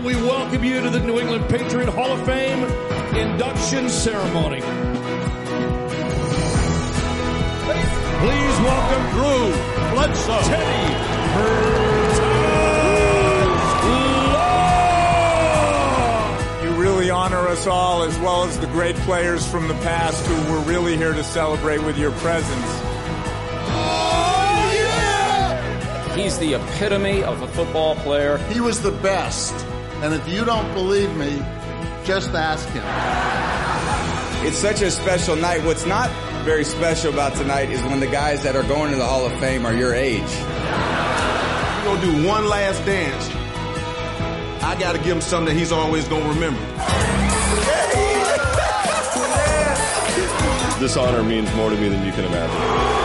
we welcome you to the New England Patriot Hall of Fame induction ceremony. Please welcome Drew Bledsoe, Teddy Bridgewater. You really honor us all, as well as the great players from the past who were really here to celebrate with your presence. He's the epitome of a football player. He was the best. And if you don't believe me, just ask him. It's such a special night. What's not very special about tonight is when the guys that are going to the Hall of Fame are your age. We're going to do one last dance. I got to give him something that he's always going to remember. This honor means more to me than you can imagine.